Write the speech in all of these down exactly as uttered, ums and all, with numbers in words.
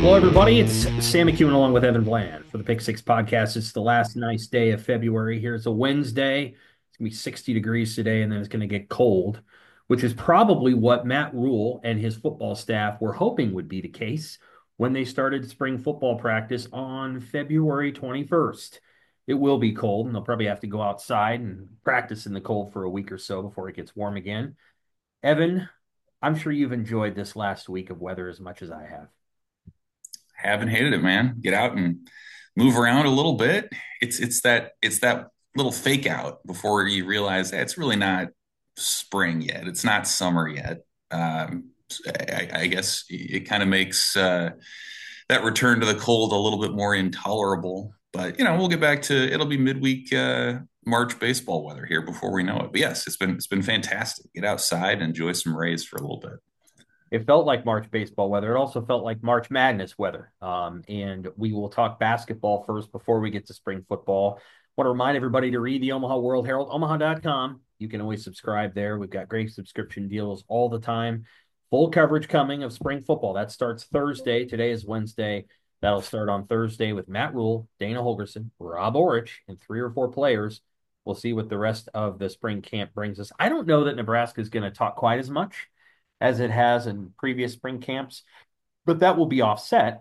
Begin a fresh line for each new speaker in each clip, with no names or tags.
Hello, everybody. It's Sam McEwen along with Evan Bland for the Pick Six podcast. It's the last nice day of February. Here it's a Wednesday. It's gonna be sixty degrees today, and then it's gonna get cold, which is probably what Matt Rule and his football staff were hoping would be the case when they started spring football practice on February twenty-first. It will be cold, and they'll probably have to go outside and practice in the cold for a week or so before it gets warm again. Evan, I'm sure you've enjoyed this last week of weather as much as I have.
Haven't hated it, man. Get out and move around a little bit. It's it's that it's that little fake out before you realize hey, it's really not spring yet. It's not summer yet. Um, I, I guess it kind of makes uh, that return to the cold a little bit more intolerable. But you know, we'll get back to it'll be midweek uh, March baseball weather here before we know it. But yes, it's been it's been fantastic. Get outside, enjoy some rays for a little bit.
It felt like March baseball weather. It also felt like March Madness weather. Um, and we will talk basketball first before we get to spring football. I want to remind everybody to read the Omaha World Herald, omaha dot com. You can always subscribe there. We've got great subscription deals all the time. Full coverage coming of spring football. That starts Thursday. Today is Wednesday. That'll start on Thursday with Matt Rule, Dana Holgerson, Rob Orich, and three or four players. We'll see what the rest of the spring camp brings us. I don't know that Nebraska is going to talk quite as much as it has in previous spring camps, but that will be offset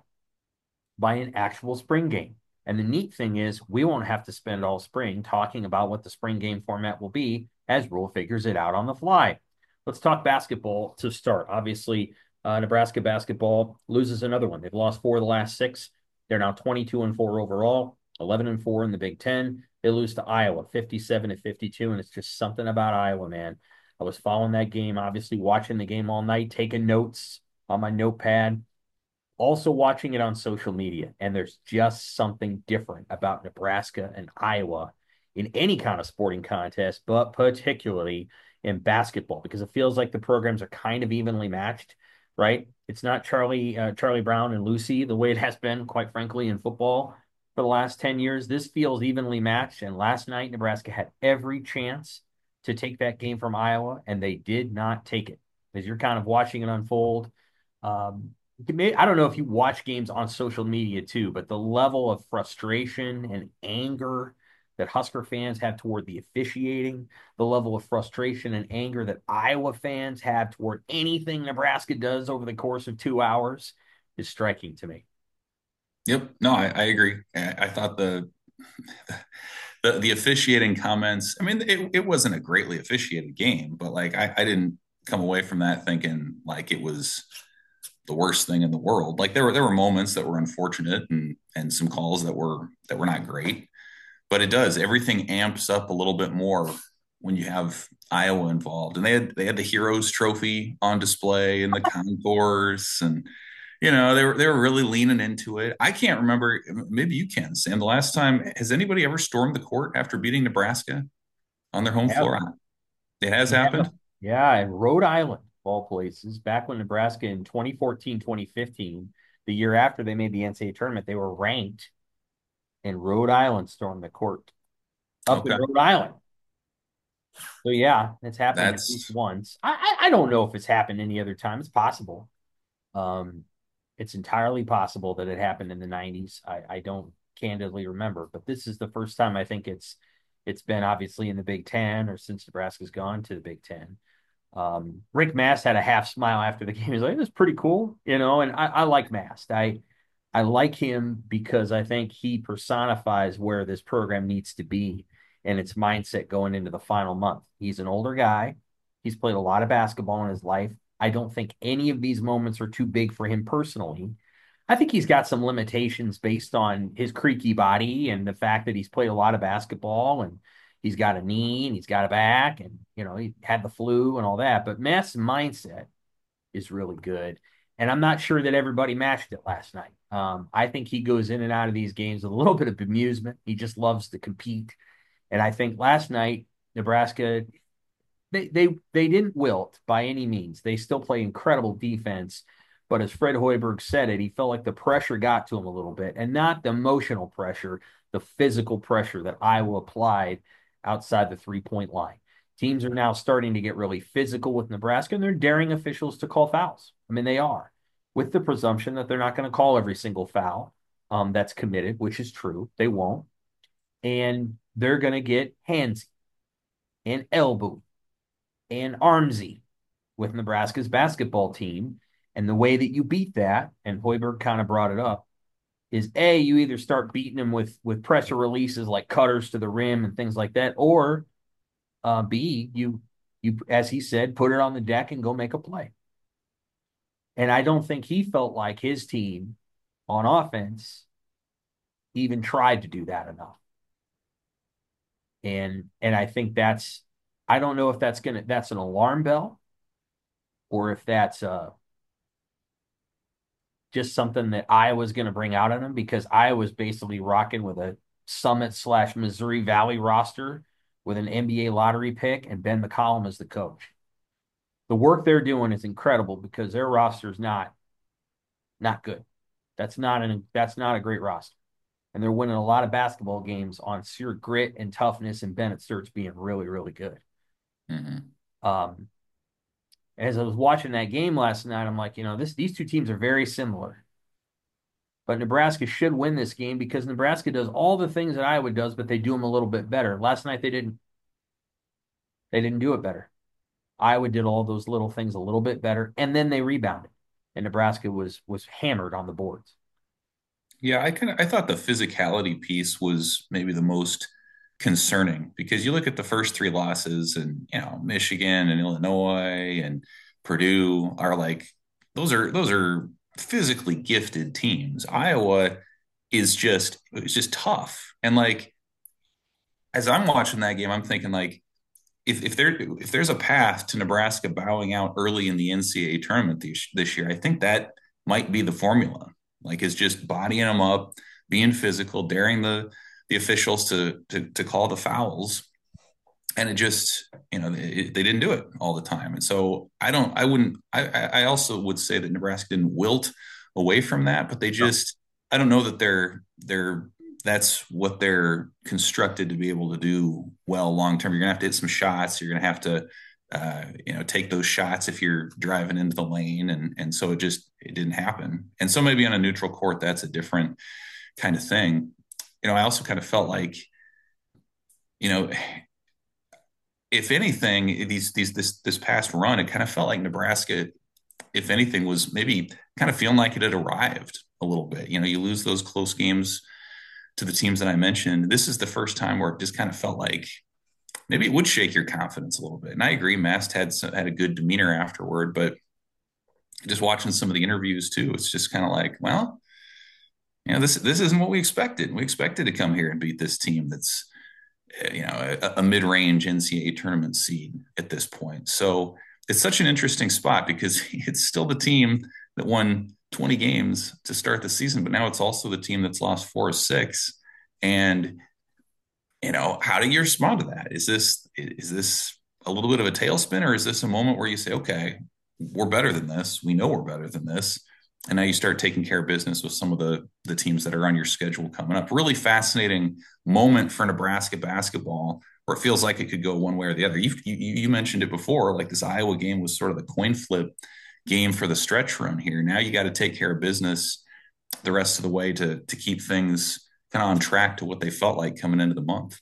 by an actual spring game. And the neat thing is, we won't have to spend all spring talking about what the spring game format will be as Rule figures it out on the fly. Let's talk basketball to start. Obviously, uh, Nebraska basketball loses another one. They've lost four of the last six. They're now twenty-two and four overall, eleven and four in the Big Ten. They lose to Iowa, fifty-seven to fifty-two, and it's just something about Iowa, man. I was following that game, obviously watching the game all night, taking notes on my notepad, also watching it on social media. And there's just something different about Nebraska and Iowa in any kind of sporting contest, but particularly in basketball, because it feels like the programs are kind of evenly matched, right? It's not Charlie uh, Charlie Brown and Lucy the way it has been, quite frankly, in football for the last ten years. This feels evenly matched. And last night, Nebraska had every chance to take that game from Iowa, and they did not take it. As you're kind of watching it unfold, um, I don't know if you watch games on social media too, but the level of frustration and anger that Husker fans have toward the officiating, the level of frustration and anger that Iowa fans have toward anything Nebraska does over the course of two hours is striking to me.
Yep. No, I, I agree. I, I thought the the the officiating comments. I mean, it, it wasn't a greatly officiated game, but like I, I didn't come away from that thinking like it was the worst thing in the world. Like there were there were moments that were unfortunate and and some calls that were that were not great, but it does everything amps up a little bit more when you have Iowa involved. And they had they had the Heroes Trophy on display in the concourse, and you know they were they were really leaning into it. I can't remember. Maybe you can, Sam. The last time has anybody ever stormed the court after beating Nebraska on their home
Yeah.
floor? It has
Yeah.
happened.
Yeah. And Rhode Island, of all places, back when Nebraska in twenty fourteen, twenty fifteen, the year after they made the N C A A tournament, they were ranked, and Rhode Island stormed the court up in
Okay,
Rhode Island. So yeah, it's happened at least
that's
once. I, I I don't know if it's happened any other time. It's possible. Um, it's entirely possible that it happened in the nineties. I, I don't candidly remember, but this is the first time I think it's it's been obviously in the Big Ten or since Nebraska's gone to the Big Ten. Um, Rick Mast had a half smile after the game. He's like, "It was pretty cool," you know. And I, I like Mast. I I like him because I think he personifies where this program needs to be and its mindset going into the final month. He's an older guy. He's played a lot of basketball in his life. I don't think any of these moments are too big for him personally. I think he's got some limitations based on his creaky body and the fact that he's played a lot of basketball and he's got a knee and he's got a back and, you know, he had the flu and all that. But Mass mindset is really good. And I'm not sure that everybody matched it last night. Um, I think he goes in and out of these games with a little bit of amusement. He just loves to compete. And I think last night, Nebraska, they they they didn't wilt by any means. They still play incredible defense. But as Fred Hoiberg said it, he felt like the pressure got to him a little bit, and not the emotional pressure, the physical pressure that Iowa applied outside the three-point line. Teams are now starting to get really physical with Nebraska, and they're daring officials to call fouls. I mean, they are. with the presumption that they're not going to call every single foul um, that's committed, which is true. They won't. And they're going to get handsy and elbow and armsy with Nebraska's basketball team. And the way that you beat that, and Hoiberg kind of brought it up, is A, you either start beating them with with pressure releases like cutters to the rim and things like that, or uh, B, you you as he said, put it on the deck and go make a play. And I don't think he felt like his team on offense even tried to do that enough. And and I think that's I don't know if that's gonna that's an alarm bell or if that's uh just something that Iowa's going to bring out on them, because Iowa's basically rocking with a Summit slash Missouri Valley roster with an N B A lottery pick and Ben McCollum as the coach. The work they're doing is incredible because their roster is not not good. That's not an that's not a great roster. And they're winning a lot of basketball games on sheer grit and toughness and Bennett Sturts being really, really good.
Mm-hmm.
Um, as I was watching that game last night, I'm like, you know, this these two teams are very similar. But Nebraska should win this game because Nebraska does all the things that Iowa does, but they do them a little bit better. Last night they didn't. They didn't do it better. Iowa did all those little things a little bit better, and then they rebounded, and Nebraska was was hammered on the boards.
Yeah, I kind of I thought the physicality piece was maybe the most concerning because you look at the first three losses and you know Michigan and Illinois and Purdue are like those are those are physically gifted teams. Iowa is just it's just tough. And like as I'm watching that game, I'm thinking like if if there if there's a path to Nebraska bowing out early in the N C double A tournament this, this year, I think that might be the formula. Like is just bodying them up, being physical, daring the the officials to to to call the fouls, and it just you know they, they didn't do it all the time. And so I don't I wouldn't I I also would say that Nebraska didn't wilt away from that, but they
No.
just I don't know that they're they're that's what they're constructed to be able to do well long term. You're gonna have to hit some shots. You're gonna have to uh, you know take those shots if you're driving into the lane, and and so it just it didn't happen. And so maybe on a neutral court, that's a different kind of thing. You know, I also kind of felt like you know if anything, these these this this past run, it kind of felt like Nebraska, if anything, was maybe kind of feeling like it had arrived a little bit. You know, you lose those close games to the teams that I mentioned. This is the first time where it just kind of felt like maybe it would shake your confidence a little bit. And I agree, Mast had some, had a good demeanor afterward, but just watching some of the interviews too, it's just kind of like, well, you know, this this isn't what we expected. We expected to come here and beat this team that's you know a, a mid-range N C double A tournament seed at this point. So it's such an interesting spot because it's still the team that won twenty games to start the season, but now it's also the team that's lost four or six. And you know, how do you respond to that? Is this is this a little bit of a tailspin, or is this a moment where you say, okay, we're better than this. We know we're better than this. And now you start taking care of business with some of the the teams that are on your schedule coming up. Really fascinating moment for Nebraska basketball, where it feels like it could go one way or the other. You you, you mentioned it before, like this Iowa game was sort of the coin flip game for the stretch run here. Now you got to take care of business the rest of the way to to keep things kind of on track to what they felt like coming into the month.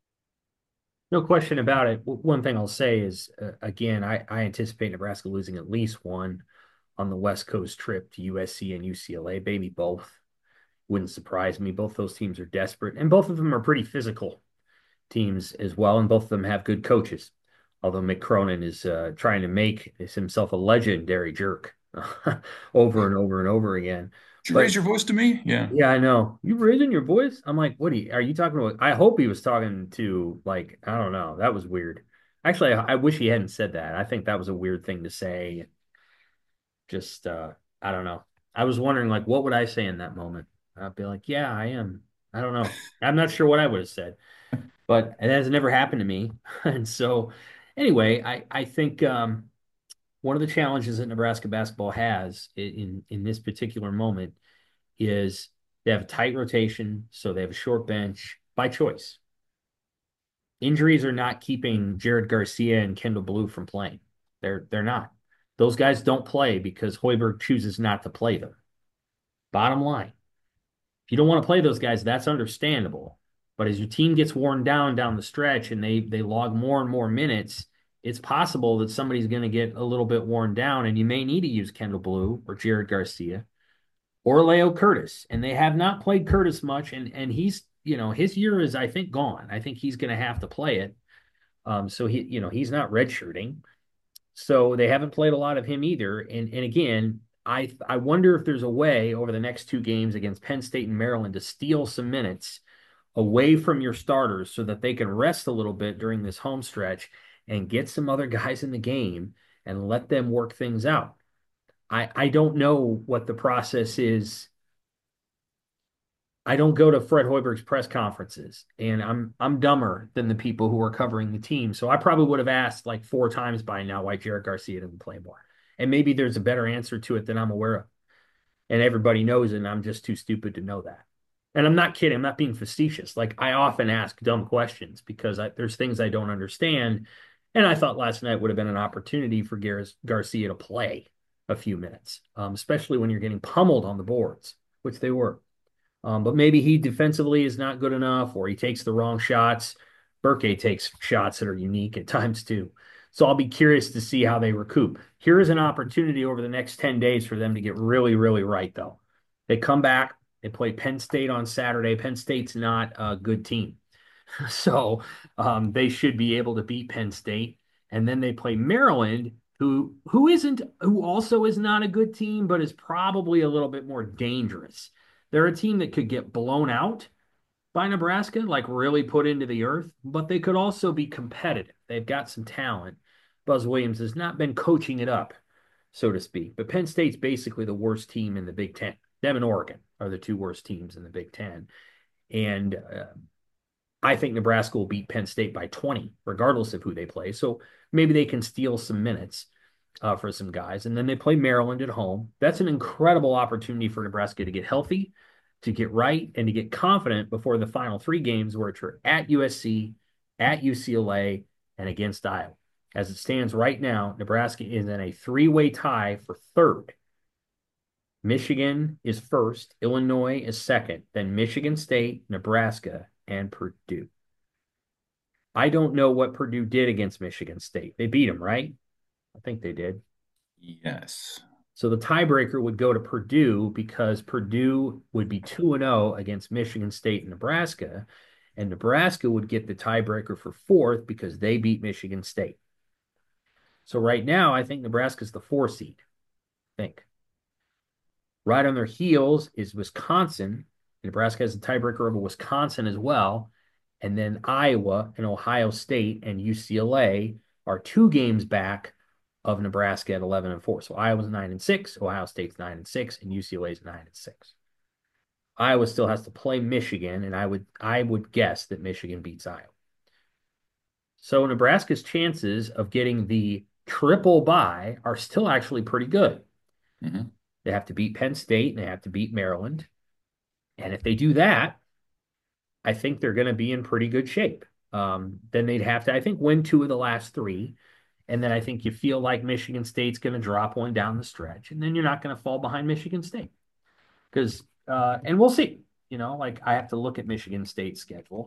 No question about it. One thing I'll say is, uh, again, I, I anticipate Nebraska losing at least one on the West Coast trip to U S C and U C L A. Maybe both. Wouldn't surprise me. Both those teams are desperate, and both of them are pretty physical teams as well, and both of them have good coaches. Although Mick Cronin is uh, trying to make himself a legendary jerk over and over and over again.
Did you raise
But
your voice to me? Yeah.
yeah, I know. You raising your voice? I'm like, what are you, are you talking about? I hope he was talking to, like, I don't know. That was weird. Actually, I, I wish he hadn't said that. I think that was a weird thing to say. Just, uh, I don't know. I was wondering, like, what would I say in that moment? I'd be like, yeah, I am. I don't know. I'm not sure what I would have said, but it has never happened to me. And so, anyway, I, I think um, one of the challenges that Nebraska basketball has in, in this particular moment is they have a tight rotation, so they have a short bench by choice. Injuries are not keeping Jared Garcia and Kendall Blue from playing. They're they're not. Those guys don't play because Hoiberg chooses not to play them. Bottom line. If you don't want to play those guys, that's understandable. But as your team gets worn down down the stretch and they they log more and more minutes, it's possible that somebody's going to get a little bit worn down, and you may need to use Kendall Blue or Jared Garcia or Leo Curtis. And they have not played Curtis much, and and he's you know his year is I think gone. I think he's going to have to play it. Um, so he you know he's not redshirting. So they haven't played a lot of him either. And and again, I I wonder if there's a way over the next two games against Penn State and Maryland to steal some minutes away from your starters so that they can rest a little bit during this home stretch and get some other guys in the game and let them work things out. I I don't know what the process is. I don't go to Fred Hoiberg's press conferences, and I'm I'm dumber than the people who are covering the team. So I probably would have asked like four times by now why Jared Garcia didn't play more. And maybe there's a better answer to it than I'm aware of. And everybody knows it, and I'm just too stupid to know that. And I'm not kidding. I'm not being facetious. Like I often ask dumb questions because I, there's things I don't understand. And I thought last night would have been an opportunity for Gar- Garcia to play a few minutes, um, especially when you're getting pummeled on the boards, which they were. Um, but maybe he defensively is not good enough, or he takes the wrong shots. Burke takes shots that are unique at times too. So I'll be curious to see how they recoup. Here is an opportunity over the next ten days for them to get really, really right, though. They come back, they play Penn State on Saturday. Penn State's not a good team. So um, they should be able to beat Penn State. And then they play Maryland, who who isn't who also is not a good team, but is probably a little bit more dangerous. They're a team that could get blown out by Nebraska, like really put into the earth, but they could also be competitive. They've got some talent. Buzz Williams has not been coaching it up, so to speak. But Penn State's basically the worst team in the Big Ten. Them and Oregon are the two worst teams in the Big Ten. And uh, I think Nebraska will beat Penn State by twenty, regardless of who they play. So maybe they can steal some minutes uh, for some guys. And then they play Maryland at home. That's an incredible opportunity for Nebraska to get healthy, to get right, and to get confident before the final three games, which are at U S C, at U C L A, and against Iowa. As it stands right now, Nebraska is in a three-way tie for third. Michigan is first, Illinois is second, then Michigan State, Nebraska, and Purdue. I don't know what Purdue did against Michigan State. They beat them, right? I think they did.
Yes.
So the tiebreaker would go to Purdue because Purdue would be two and oh against Michigan State and Nebraska, and Nebraska would get the tiebreaker for fourth because they beat Michigan State. So right now, I think Nebraska's the four seed. I think. Right on their heels is Wisconsin. Nebraska has a tiebreaker over Wisconsin as well. And then Iowa and Ohio State and U C L A are two games back of Nebraska at eleven and four. So Iowa's nine and six, Ohio State's nine and six, and U C L A's nine and six. Iowa still has to play Michigan, and I would I would guess that Michigan beats Iowa. So Nebraska's chances of getting the triple bye are still actually pretty good.
Mm-hmm.
They have to beat Penn State and they have to beat Maryland. And if they do that, I think they're going to be in pretty good shape. Um, then they'd have to, I think, win two of the last three. And then I think you feel like Michigan State's going to drop one down the stretch. And then you're not going to fall behind Michigan State. Because, uh, and we'll see. You know, like I have to look at Michigan State's schedule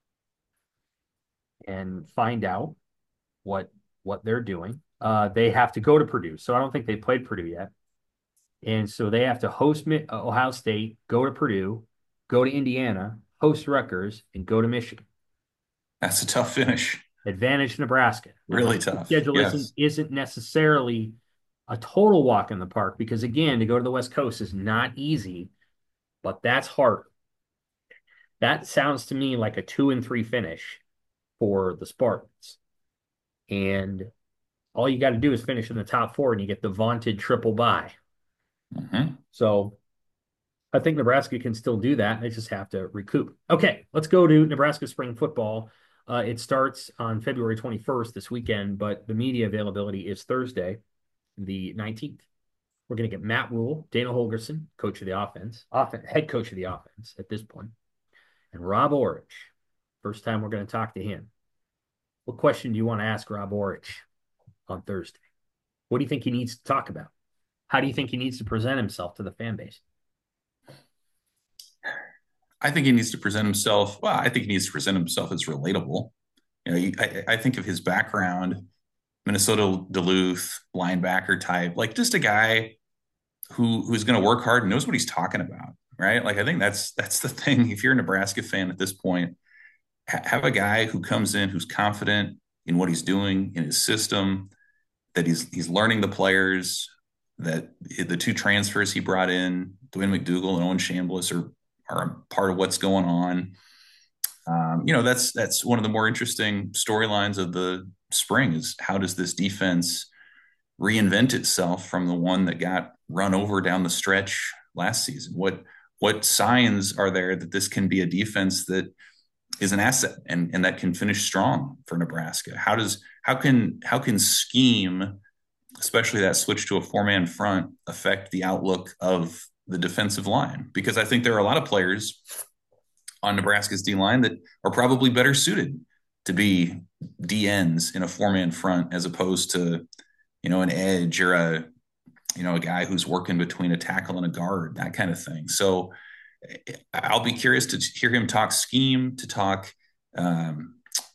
and find out what what they're doing. Uh, they have to go to Purdue. So I don't think they played Purdue yet. And so they have to host Ohio State, go to Purdue, go to Indiana, host Rutgers, and go to Michigan.
That's a tough finish.
Advantage Nebraska. Now,
Really
the
tough.
schedule
Yes.
isn't isn't necessarily a total walk in the park because again, to go to the West Coast is not easy, but that's hard. That sounds to me like a two and three finish for the Spartans. And all you got to do is finish in the top four and you get the vaunted triple bye.
Mm-hmm.
So I think Nebraska can still do that. They just have to recoup. Okay, let's go to Nebraska spring football. Uh, it starts on February twenty-first this weekend, but the media availability is Thursday, the nineteenth. We're going to get Matt Rhule, Dana Holgorsen, coach of the offense, offense, head coach of the offense at this point, and Rob Orich. First time we're going to talk to him. What question do you want to ask Rob Orich on Thursday? What do you think he needs to talk about? How do you think he needs to present himself to the fan base?
I think he needs to present himself. Well, I think he needs to present himself as relatable. You know, I, I think of his background, Minnesota Duluth linebacker type, like just a guy who who's going to work hard and knows what he's talking about, right? Like I think that's that's the thing. If you're a Nebraska fan at this point, ha- have a guy who comes in who's confident in what he's doing in his system, that he's he's learning the players, that the two transfers he brought in, Dwayne McDougal and Owen Chambliss, are are part of what's going on. Um, you know, that's that's one of the more interesting storylines of the spring is how does this defense reinvent itself from the one that got run over down the stretch last season? What what signs are there that this can be a defense that is an asset and, and that can finish strong for Nebraska? How does how can how can scheme, especially that switch to a four man front, affect the outlook of the defensive line? Because I think there are a lot of players on Nebraska's D line that are probably better suited to be D Ns in a four man front as opposed to, you know, an edge or a, you know, a guy who's working between a tackle and a guard, that kind of thing. So I'll be curious to hear him talk scheme, to talk, um,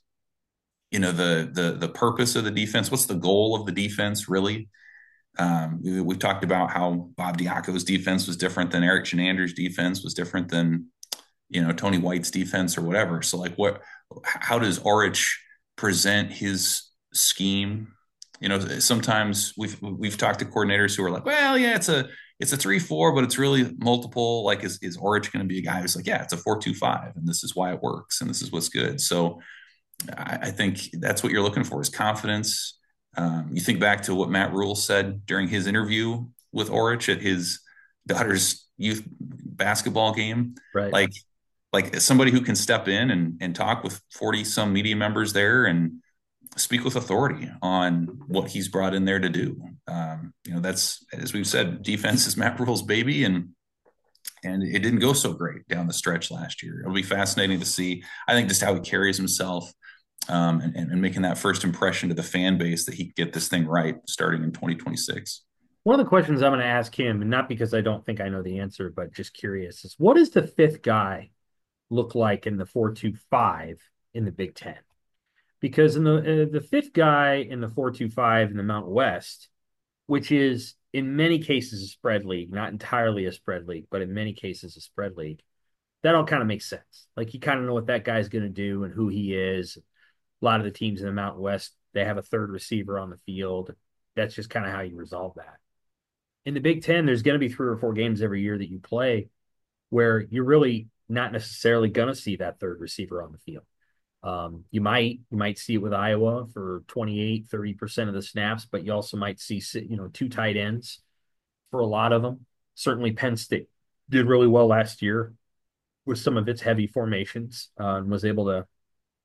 you know, the the the purpose of the defense. What's the goal of the defense, really? Um, we, we've talked about how Bob Diaco's defense was different than Eric Chenander's defense was different than, you know, Tony White's defense or whatever. So like what, how does Orich present his scheme? You know, sometimes we've, we've talked to coordinators who are like, well, yeah, it's a, it's a three, four, but it's really multiple. Like, is, is Orich going to be a guy who's like, yeah, it's a four, two, five, and this is why it works. And this is what's good. So I, I think that's what you're looking for is confidence. Um, you think back to what Matt Rhule said during his interview with Orich at his daughter's youth basketball game.
Right.
Like, like somebody who can step in and, and talk with forty some media members there and speak with authority on what he's brought in there to do. Um, you know, that's, as we've said, defense is Matt Rhule's baby, and and it didn't go so great down the stretch last year. It'll be fascinating to see, I think, just how he carries himself, um, and, and making that first impression to the fan base that he could get this thing right starting in twenty twenty-six.
One of the questions I'm going to ask him, and not because I don't think I know the answer, but just curious, is what does the fifth guy look like in the four two five in the Big Ten? Because in the uh, the fifth guy in the four two five in the Mountain West, which is in many cases a spread league, not entirely a spread league, but in many cases a spread league, that all kind of makes sense. Like you kind of know what that guy's going to do and who he is. A lot of the teams in the Mountain West, they have a third receiver on the field. That's just kind of how you resolve that. In the Big Ten, there's going to be three or four games every year that you play where you're really not necessarily going to see that third receiver on the field. Um, you might you might see it with Iowa for twenty-eight, thirty percent of the snaps, but you also might see, you know, two tight ends for a lot of them. Certainly Penn State did really well last year with some of its heavy formations, uh, and was able to,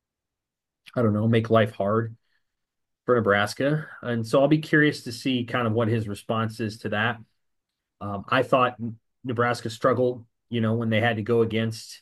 I don't know, make life hard for Nebraska. And so I'll be curious to see kind of what his response is to that. Um, I thought Nebraska struggled, you know, when they had to go against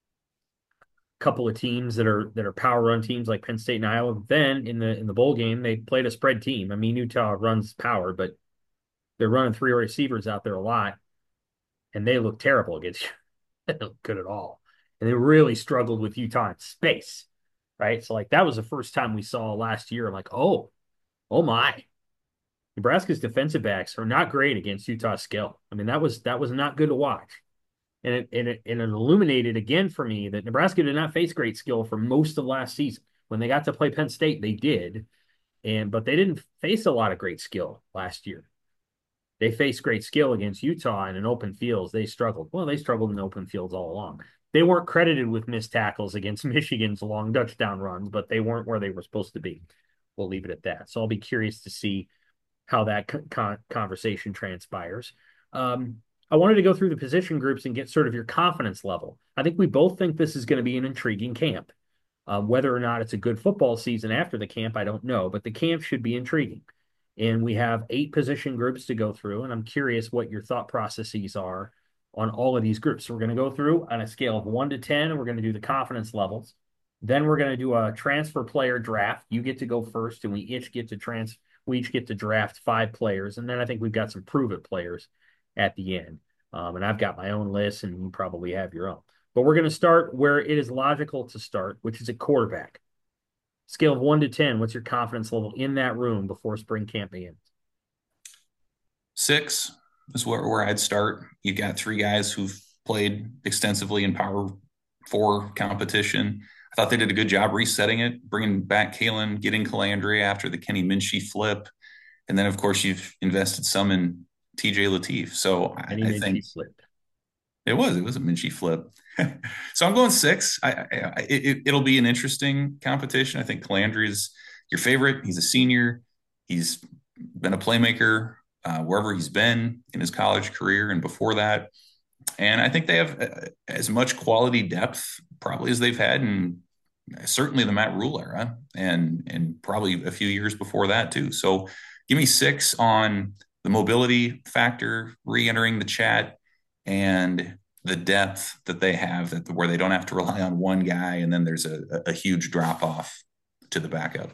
couple of teams that are that are power run teams like Penn State and Iowa. Then in the in the bowl game, they played a spread team. I mean, Utah runs power, but they're running three receivers out there a lot, and they look terrible against you. They don't look good at all. And they really struggled with Utah in space, right? So like that was the first time we saw last year. I'm like, oh, oh my. Nebraska's defensive backs are not great against Utah's skill. I mean, that was that was not good to watch. And it, and it and it illuminated again for me that Nebraska did not face great skill for most of last season. When they got to play Penn State, they did, and but they didn't face a lot of great skill last year. They faced great skill against Utah and in open fields. They struggled. Well, they struggled in open fields all along. They weren't credited with missed tackles against Michigan's long touchdown runs, but they weren't where they were supposed to be. We'll leave it at that. So I'll be curious to see how that con- conversation transpires. Um, I wanted to go through the position groups and get sort of your confidence level. I think we both think this is going to be an intriguing camp. Uh, whether or not it's a good football season after the camp, I don't know, but the camp should be intriguing. And we have eight position groups to go through, and I'm curious what your thought processes are on all of these groups. So we're going to go through on a scale of one to ten, and we're going to do the confidence levels. Then we're going to do a transfer player draft. You get to go first, and we each get to trans. We each get to draft five players, and then I think we've got some prove-it players at the end. Um, and I've got my own list, and you probably have your own. But we're going to start where it is logical to start, which is a quarterback. Scale of one to ten, what's your confidence level in that room before spring camp begins?
Six is where, where I'd start. You got three guys who've played extensively in Power Four competition. I thought they did a good job resetting it, bringing back Kalen, getting Calandria after the Kenny Minchie flip. And then, of course, you've invested some in T J Latif. So I,
Any
I
Minchie
think
flip.
it was, it was a Minchie flip. So I'm going six. I, I it, it'll be an interesting competition. I think Calandria's your favorite. He's a senior. He's been a playmaker uh, wherever he's been in his college career and before that. And I think they have uh, as much quality depth probably as they've had in certainly the Matt Rule era and and probably a few years before that too. So give me six on the mobility factor, re-entering the chat, and the depth that they have that where they don't have to rely on one guy and then there's a, a huge drop off to the backup.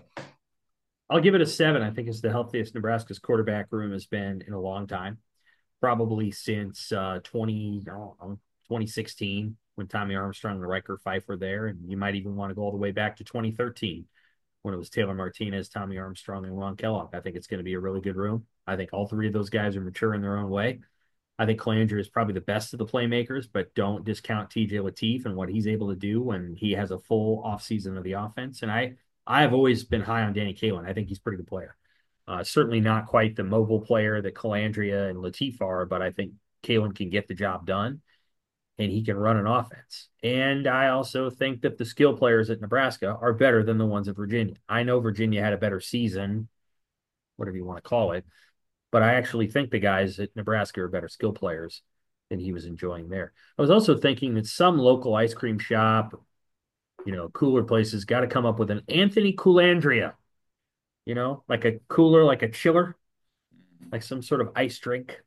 I'll give it a seven. I think it's the healthiest Nebraska's quarterback room has been in a long time, probably since uh, twenty, know, twenty sixteen when Tommy Armstrong and Riker Fife were there. And you might even want to go all the way back to twenty thirteen when it was Taylor Martinez, Tommy Armstrong, and Ron Kellogg. I think it's going to be a really good room. I think all three of those guys are mature in their own way. I think Calandria is probably the best of the playmakers, but don't discount T J Latif and what he's able to do when he has a full offseason of the offense. And I, I have always been high on Danny Kaelin. I think he's a pretty good player. Uh, certainly not quite the mobile player that Calandria and Latif are, but I think Kaelin can get the job done and he can run an offense. And I also think that the skill players at Nebraska are better than the ones at Virginia. I know Virginia had a better season, whatever you want to call it, but I actually think the guys at Nebraska are better skill players than he was enjoying there. I was also thinking that some local ice cream shop, you know, cooler places got to come up with an Anthony Coulandria, you know, like a cooler, like a chiller, like some sort of ice drink,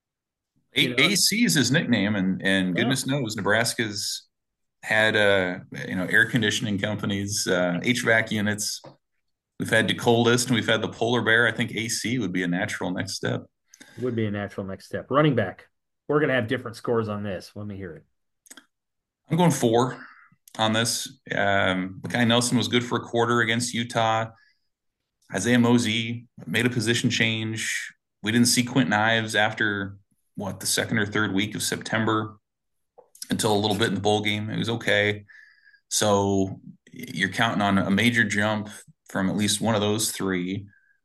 you know.
A C is his nickname, and and
Yeah,
goodness knows Nebraska's had uh you know air conditioning companies, uh, H V A C units. We've had the coldest and we've had the polar bear. I think A C would be a natural next step.
would be a natural next step. Running back. We're going to have different scores on this. Let me hear it.
I'm going four on this. Um, Makai Nelson was good for a quarter against Utah. Isaiah Mosey made a position change. We didn't see Quentin Ives after what the second or third week of September until a little bit in the bowl game. It was okay. So you're counting on a major jump from at least one of those three,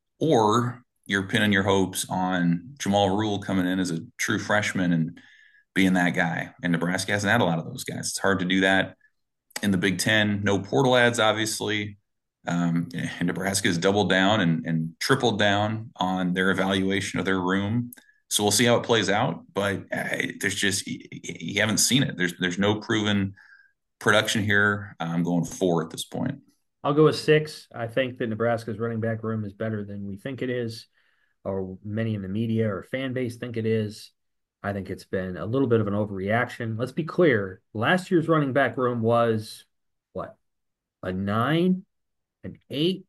or you're pinning your hopes on Jamal Rule coming in as a true freshman and being that guy. And Nebraska hasn't had a lot of those guys. It's hard to do that in the Big Ten. No portal ads, obviously. Um, and Nebraska has doubled down and, and tripled down on their evaluation of their room. So we'll see how it plays out. But uh, there's just you haven't seen it. There's there's no proven production here. I'm going four at this point.
I'll go with six. I think that Nebraska's running back room is better than we think it is, or many in the media or fan base think it is. I think it's been a little bit of an overreaction. Let's be clear. Last year's running back room was what? A nine, an eight?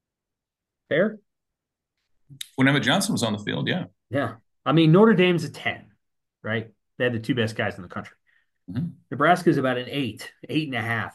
Fair?
When Emmett Johnson was on the field, yeah.
Yeah. I mean, Notre Dame's a ten, right? They had the two best guys in the country.
Mm-hmm.
Nebraska's about an eight, eight and a half.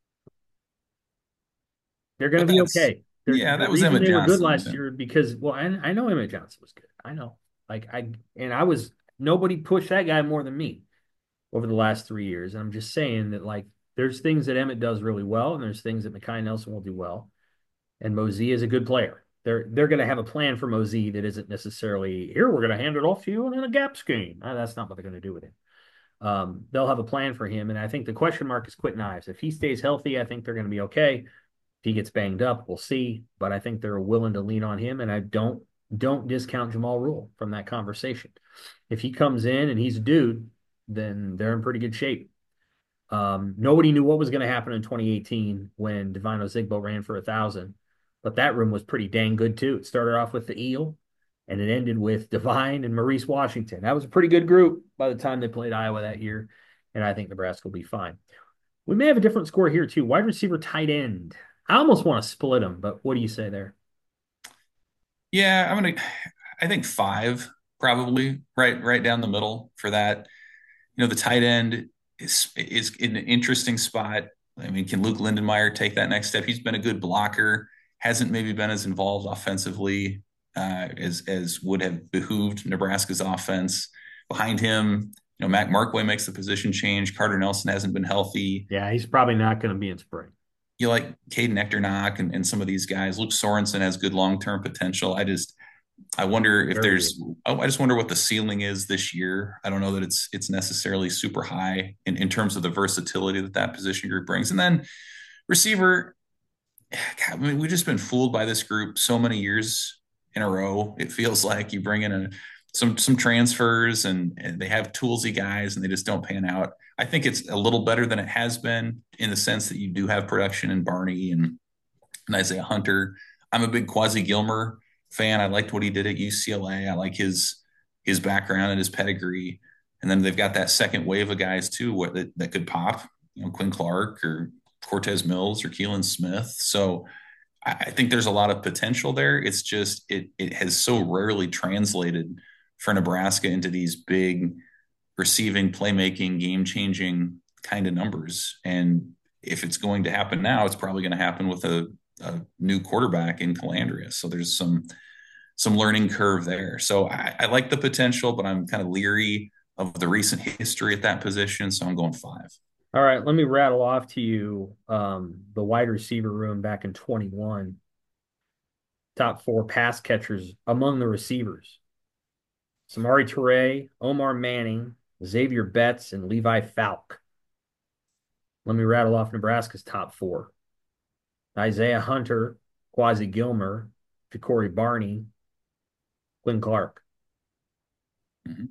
They're going to be okay. They're,
Yeah,
the
that was
reason
Emmett
they were good
Johnson.
last year because, well, I, I know Emmett Johnson was good. I know. Like, I, and I was, nobody pushed that guy more than me over the last three years. And I'm just saying that, like, there's things that Emmett does really well, and there's things that Makai Nelson will do well. And Mosey is a good player. They're they're going to have a plan for Mosey that isn't necessarily here. We're going to hand it off to you in a gap scheme. Uh, that's not what they're going to do with him. Um, they'll have a plan for him, and I think the question mark is Quentin Ives. If he stays healthy, I think they're going to be okay. If he gets banged up, we'll see. But I think they're willing to lean on him, and I don't don't discount Jamal Rule from that conversation. If he comes in and he's a dude, then they're in pretty good shape. Um, nobody knew what was going to happen in twenty eighteen when Divine Ozigbo ran for a thousand, but that room was pretty dang good too. It started off with the Eel, and it ended with Divine and Maurice Washington. That was a pretty good group by the time they played Iowa that year, and I think Nebraska will be fine. We may have a different score here too. Wide receiver, tight end. I almost want to split them, but what do you say there?
Yeah, I'm gonna. I think five probably right right down the middle for that. You know, the tight end is is in an interesting spot. I mean, can Luke Lindenmeyer take that next step? He's been a good blocker, hasn't maybe been as involved offensively uh, as as would have behooved Nebraska's offense. Behind him, you know, Mac Markway makes the position change. Carter Nelson hasn't been healthy.
Yeah, he's probably not going to be in spring.
You like Caden Echternock and, and some of these guys. Luke Sorensen has good long term potential. I just I wonder if
Very good.
there's. Oh, I just wonder what the ceiling is this year. I don't know that it's it's necessarily super high in, in terms of the versatility that that position group brings. And then receiver, God, I mean, we've just been fooled by this group so many years in a row. It feels like you bring in a, some some transfers and, and they have toolsy guys and they just don't pan out. I think it's a little better than it has been in the sense that you do have production in Barney and, and Isaiah Hunter. I'm a big Quasi Gilmer fan. I liked what he did at U C L A. I like his his background and his pedigree. And then they've got that second wave of guys too what, that, that could pop. You know, Quinn Clark or Cortez Mills or Keelan Smith. So I, I think there's a lot of potential there. It's just it it has so rarely translated for Nebraska into these big receiving, playmaking, game changing kind of numbers. And if it's going to happen now, it's probably going to happen with a, a new quarterback in Calandria. So there's some some learning curve there. So I, I like the potential, but I'm kind of leery of the recent history at that position. So I'm going five.
All right, let me rattle off to you um, the wide receiver room back in twenty-one. Top four pass catchers among the receivers. Samari Toure, Omar Manning, Xavier Betts, and Levi Falk. Let me rattle off Nebraska's top four. Isaiah Hunter, Quasi Gilmer, Ja'Cory Barney, Quinn Clark.
Mm-hmm.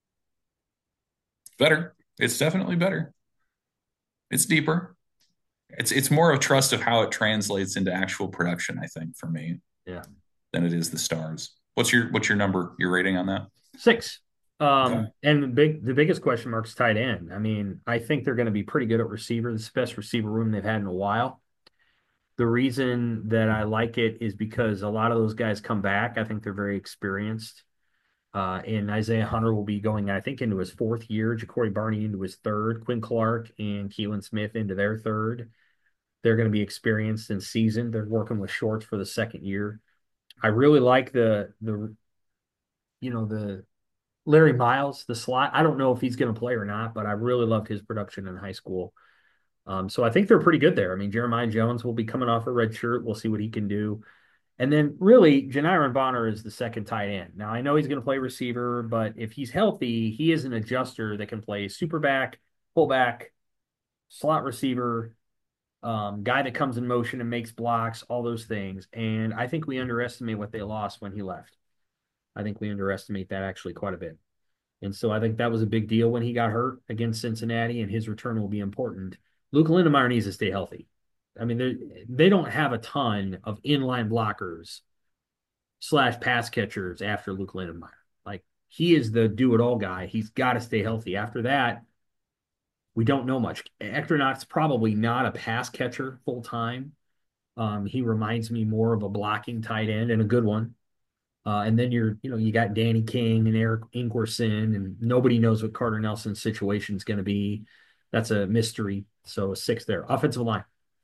Better. It's definitely better. It's deeper. It's it's more of trust of how it translates into actual production, I think, for me,
Yeah.
than it is the stars. What's your what's your number, your rating on that?
Six.
Okay.
Um, and the big the biggest question mark is tight end. I mean, I think they're going to be pretty good at receiver. This is the best receiver room they've had in a while. The reason that I like it is because a lot of those guys come back. I think they're very experienced. Uh, and Isaiah Hunter will be going, I think, into his fourth year. Ja'Cory Barney into his third. Quinn Clark and Keelan Smith into their third. They're going to be experienced and seasoned. They're working with shorts for the second year. I really like the the you know the Larry Miles, the slot. I don't know if he's going to play or not, but I really loved his production in high school. Um, so I think they're pretty good there. I mean, Jeremiah Jones will be coming off a red shirt. We'll see what he can do. And then really, Janiron Bonner is the second tight end. Now, I know he's going to play receiver, but if he's healthy, he is an adjuster that can play super back, fullback, slot receiver, um, guy that comes in motion and makes blocks, all those things. And I think we underestimate what they lost when he left. I think we underestimate that actually quite a bit. And so I think that was a big deal when he got hurt against Cincinnati, and his return will be important. Luke Lindenmeyer needs to stay healthy. I mean, they they don't have a ton of inline blockers slash pass catchers after Luke Lindenmeyer. Like he is the do it all guy. He's got to stay healthy. After that, we don't know much. Echternock's probably not a pass catcher full time. Um, he reminds me more of a blocking tight end and a good one. Uh, and then you're, you know, you got Danny King and Eric Ingwerson, and nobody knows what Carter Nelson's situation is going to be. That's a mystery. So a six there. Offensive line.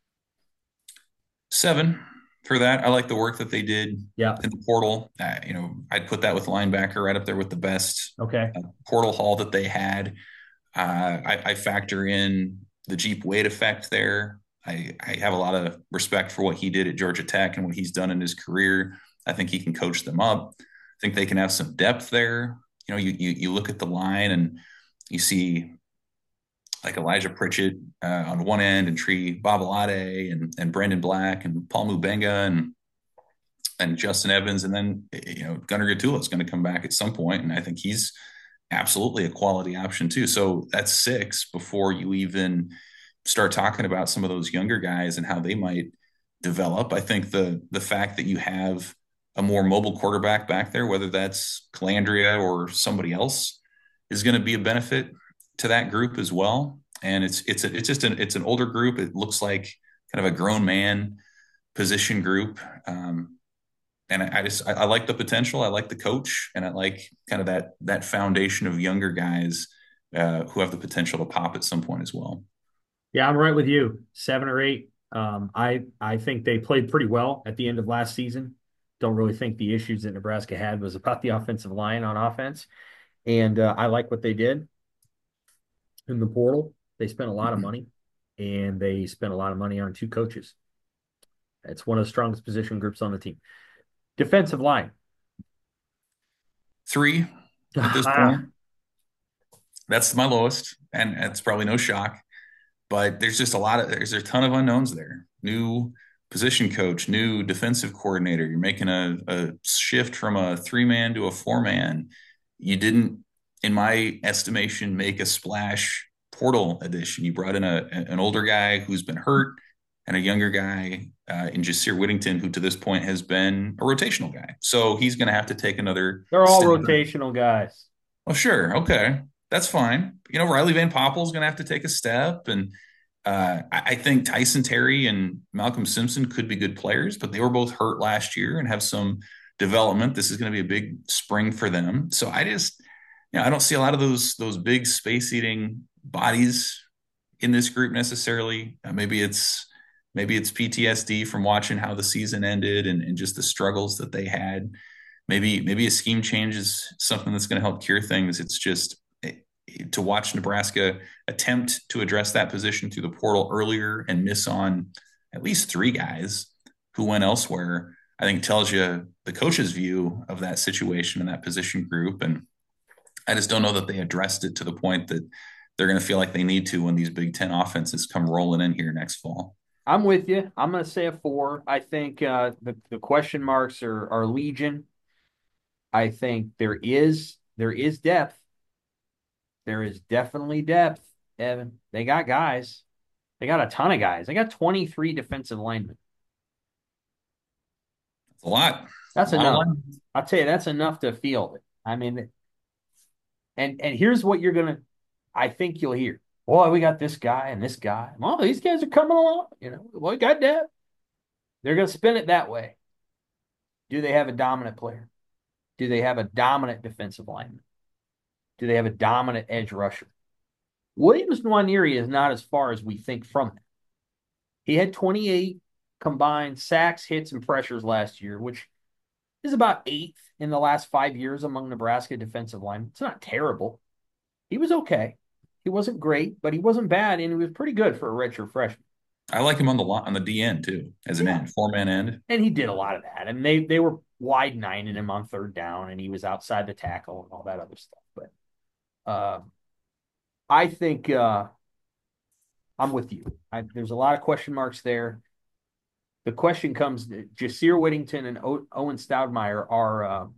Seven for that. I like the work that they did
Yeah.
in the portal. Uh, you know, I'd put that with linebacker right up there with the best
Okay.
uh, portal haul that they had. Uh, I, I factor in the Jeep Wade effect there. I, I have a lot of respect for what he did at Georgia Tech and what he's done in his career. I think he can coach them up. I think they can have some depth there. You know, you you, you look at the line and you see like Elijah Pritchett uh, on one end and Tree Babalade and and Brandon Black and Paul Mubenga and and Justin Evans, and then you know Gunnar Gatula is going to come back at some point, and I think he's absolutely a quality option too. So that's six before you even start talking about some of those younger guys and how they might develop. I think the the fact that you have a more mobile quarterback back there, whether that's Calandria or somebody else, is going to be a benefit to that group as well. And it's it's a, it's just an it's an older group. It looks like kind of a grown man position group. Um, and I, I just I, I like the potential. I like the coach, and I like kind of that that foundation of younger guys uh, who have the potential to pop at some point as well.
Yeah, I'm right with you. Seven or eight. Um, I I think they played pretty well at the end of last season. Don't really think the issues that Nebraska had was about the offensive line on offense, and uh, I like what they did in the portal. They spent a lot of money, and they spent a lot of money on two coaches. It's one of the strongest position groups on the team. Defensive line.
Three at this point. That's my lowest, and it's probably no shock. But there's just a lot of there's a ton of unknowns there. New position coach, new defensive coordinator. You're making a, a shift from a three man to a four man. You didn't, in my estimation, make a splash portal addition. You brought in a an older guy who's been hurt and a younger guy uh, in Jasir Whittington, who to this point has been a rotational guy. So he's going to have to take another
They're all
step.
rotational guys.
Oh, sure. Okay. That's fine. You know, Riley Van Poppel's going to have to take a step. And uh, I, I think Tyson Terry and Malcolm Simpson could be good players, but they were both hurt last year and have some development. This is going to be a big spring for them. So I just, you know, I don't see a lot of those those big space eating bodies in this group necessarily. Uh, maybe it's maybe it's P T S D from watching how the season ended and, and just the struggles that they had. Maybe maybe a scheme change is something that's going to help cure things. It's just eh, to watch Nebraska attempt to address that position through the portal earlier and miss on at least three guys who went elsewhere. I think tells you the coach's view of that situation and that position group. And I just don't know that they addressed it to the point that they're going to feel like they need to when these Big Ten offenses come rolling in here next fall.
I'm with you. I'm going to say a four. I think uh, the the question marks are are legion. I think there is there is depth. There is definitely depth, Evan. They got guys. They got a ton of guys. They got twenty-three defensive linemen.
It's a lot.
That's
A lot of
enough.
line.
I'll tell you, that's enough to field it. I mean, and and here's what you're gonna, I think you'll hear. Boy, we got this guy and this guy. Well, these guys are coming along. You know, well, we got depth. They're gonna spin it that way. Do they have a dominant player? Do they have a dominant defensive lineman? Do they have a dominant edge rusher? Williams Nwaneri is not as far as we think from that. He had twenty-eight combined sacks, hits, and pressures last year, which is about eighth in the last five years among Nebraska defensive linemen. It's not terrible. He was okay. He wasn't great, but he wasn't bad, and he was pretty good for a redshirt freshman.
I like him on the on the D end too, as an
Yeah.
end, four man end.
And he did a lot of that. And they they were wide nining him on third down, and he was outside the tackle and all that other stuff. But uh, I think uh, I'm with you. I, there's a lot of question marks there. The question comes: Jasir Whittington and o- Owen Stoudemire are uh,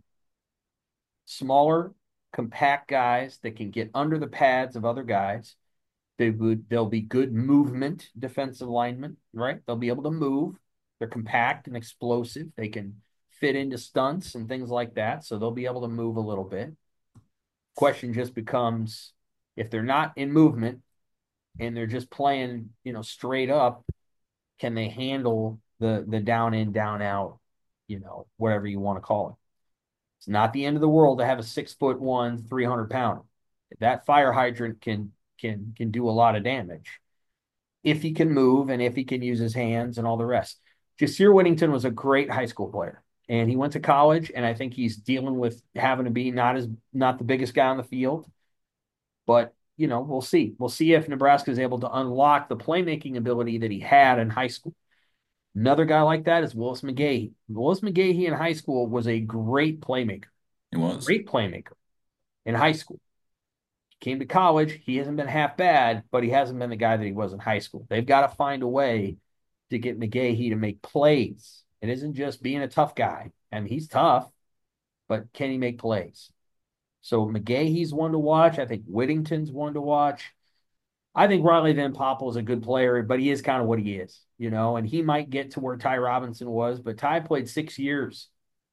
smaller, compact guys that can get under the pads of other guys. They would they'll be good movement defensive linemen, right? They'll be able to move. They're compact and explosive. They can fit into stunts and things like that. So they'll be able to move a little bit. Question just becomes if they're not in movement and they're just playing, you know, straight up, can they handle the the down in, down out, you know, whatever you want to call it. It's not the end of the world to have a six foot one, three hundred pounder. That fire hydrant can can can do a lot of damage if he can move and if he can use his hands and all the rest. Jasir Whittington was a great high school player, and he went to college, and I think he's dealing with having to be not as not the biggest guy on the field. But you know, we'll see. We'll see if Nebraska is able to unlock the playmaking ability that he had in high school. Another guy like that is Willis McGahee. Willis McGahee in high school was a great playmaker,
It was.
great playmaker in high school. Came to college, he hasn't been half bad, but he hasn't been the guy that he was in high school. They've got to find a way to get McGahee to make plays. It isn't just being a tough guy. I mean, he's tough, but can he make plays? So McGahee's one to watch. I think Whittington's one to watch. I think Riley Van Poppel is a good player, but he is kind of what he is, you know, and he might get to where Ty Robinson was, but Ty played six years.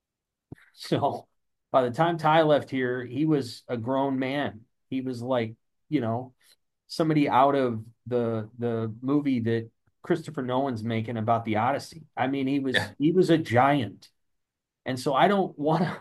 So by the time Ty left here, he was a grown man. He was like, you know, somebody out of the the movie that Christopher Nolan's making about the Odyssey. I mean, he was
Yeah.
he was a giant. And so I don't want to.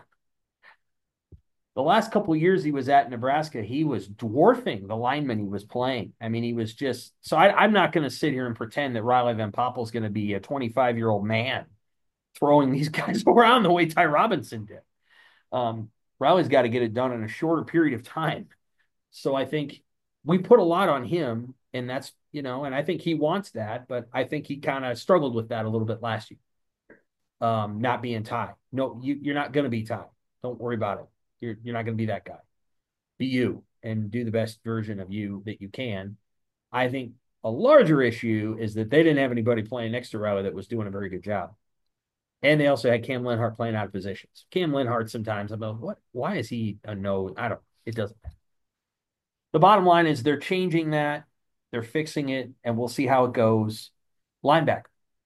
The last couple of years he was at Nebraska, he was dwarfing the lineman he was playing. I mean, he was just so. I, I'm not going to sit here and pretend that Riley Van Poppel is going to be a twenty-five year old man throwing these guys around the way Ty Robinson did. Um, Riley's got to get it done in a shorter period of time. So I think we put a lot on him, and that's, you know, and I think he wants that, but I think he kind of struggled with that a little bit last year. Um, not being Ty. No, you, you're not going to be Ty. Don't worry about it. You're you're not going to be that guy. Be you and do the best version of you that you can. I think a larger issue is that they didn't have anybody playing next to Riley that was doing a very good job. And they also had Cam Lenhart playing out of positions. Cam Lenhart sometimes I'm like, what? Why is he a no? I don't. It doesn't matter. The bottom line is they're changing that, they're fixing it, and we'll see how it goes. Linebacker.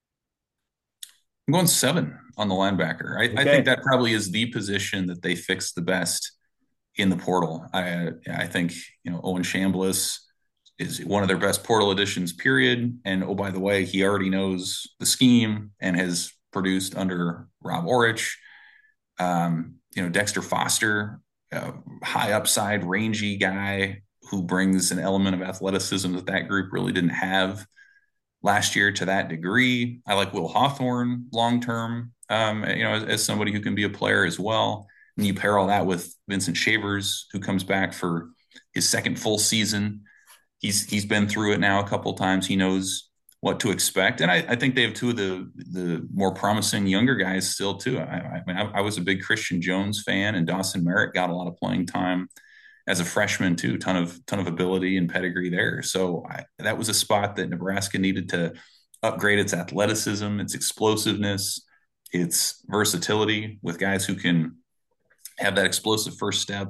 I'm going seven on the linebacker. I, I think
Okay.
that probably is the position that they fixed the best in the portal. I I think you know Owen Chambliss is one of their best portal additions. Period. And oh, by the way, he already knows the scheme and has produced under Rob Orich. Um, you know Dexter Foster, a high upside, rangy guy who brings an element of athleticism that that group really didn't have last year to that degree. I like Will Hawthorne long term, um, you know, as, as somebody who can be a player as well. And you pair all that with Vincent Shavers, who comes back for his second full season. He's he's been through it now a couple of times. He knows what to expect, and I, I think they have two of the the more promising younger guys still too. I, I mean, I, I was a big Christian Jones fan, and Dawson Merritt got a lot of playing time as a freshman too. Ton of ton of ability and pedigree there. So I, that was a spot that Nebraska needed to upgrade its athleticism, its explosiveness, its versatility with guys who can have that explosive first step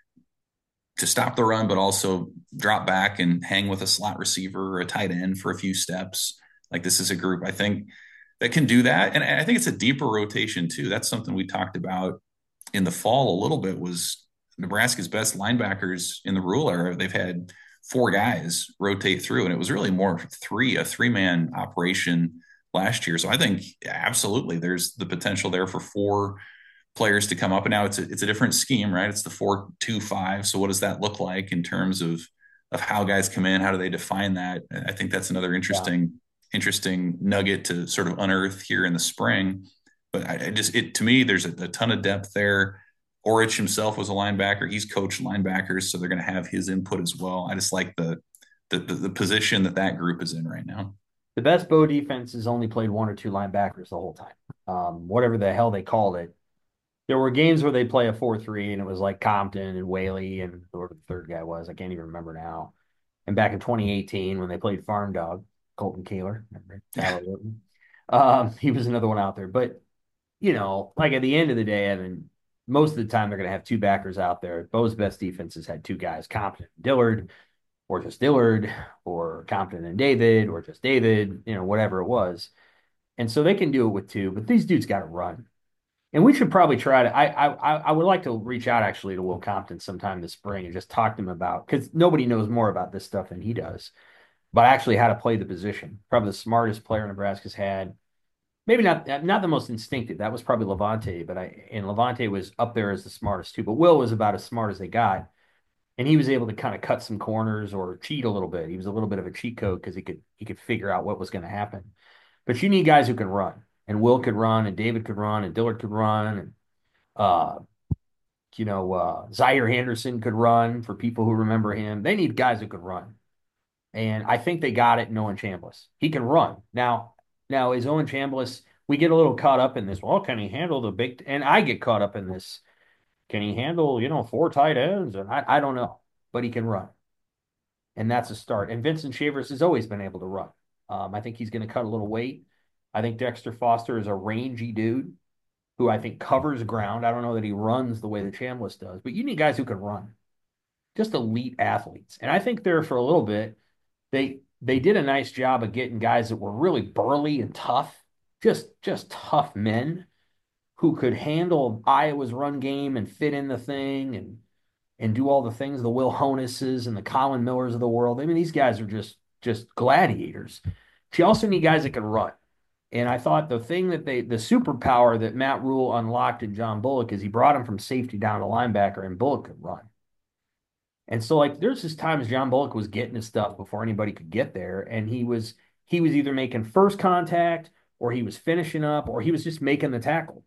to stop the run, but also drop back and hang with a slot receiver or a tight end for a few steps. Like this is a group I think that can do that. And I think it's a deeper rotation too. That's something we talked about in the fall a little bit was Nebraska's best linebackers in the rule era. They've had four guys rotate through, and it was really more three, a three man operation last year. So I think absolutely there's the potential there for four players to come up. And now it's a, it's a different scheme, right? It's the four two five. So what does that look like in terms of of how guys come in? How do they define that? I think that's another
Yeah.
interesting interesting nugget to sort of unearth here in the spring. But I, I just it to me, there's a, a ton of depth there. Orich himself was a linebacker. He's coached linebackers, so they're going to have his input as well. I just like the the, the the position that that group is in right now.
The best Bo defense has only played one or two linebackers the whole time. Um, whatever the hell they called it. There were games where they play a four three, and it was like Compton and Whaley and whoever the third guy was. I can't even remember now. And back in twenty eighteen, when they played Farm Dog, Colton Kaler, remember
Yeah.
Tyler Wilton. Um, he was another one out there. But, you know, like at the end of the day, I mean, most of the time they're going to have two backers out there. Bo's best defenses had two guys, Compton and Dillard, or just Dillard, or Compton and David, or just David, you know, whatever it was. And so they can do it with two, but these dudes got to run. And we should probably try to. I, I I would like to reach out actually to Will Compton sometime this spring and just talk to him about because nobody knows more about this stuff than he does, but actually how to play the position. Probably the smartest player Nebraska's had. Maybe not not the most instinctive. That was probably Levante, but I and Levante was up there as the smartest too. But Will was about as smart as they got, and he was able to kind of cut some corners or cheat a little bit. He was a little bit of a cheat code because he could he could figure out what was going to happen. But you need guys who can run, and Will could run, and David could run, and Dillard could run, and uh, you know, uh, Zaire Henderson could run for people who remember him. They need guys who could run. And I think they got it in Owen Chambliss. He can run. Now, now is Owen Chambliss, we get a little caught up in this. Well, can he handle the big, and I get caught up in this. Can he handle, you know, four tight ends? And I, I don't know, but he can run. And that's a start. And Vincent Shavers has always been able to run. Um, I think he's going to cut a little weight. I think Dexter Foster is a rangy dude who I think covers ground. I don't know that he runs the way that Chambliss does, but you need guys who can run, just elite athletes. And I think there for a little bit, they they did a nice job of getting guys that were really burly and tough, just just tough men who could handle Iowa's run game and fit in the thing and and do all the things the Will Honuses and the Colin Millers of the world. I mean, these guys are just just gladiators. But you also need guys that can run. And I thought the thing that they, the superpower that Matt Rule unlocked in John Bullock is he brought him from safety down to linebacker, and Bullock could run. And so, like, there's just times John Bullock was getting his stuff before anybody could get there, and he was he was either making first contact, or he was finishing up, or he was just making the tackle.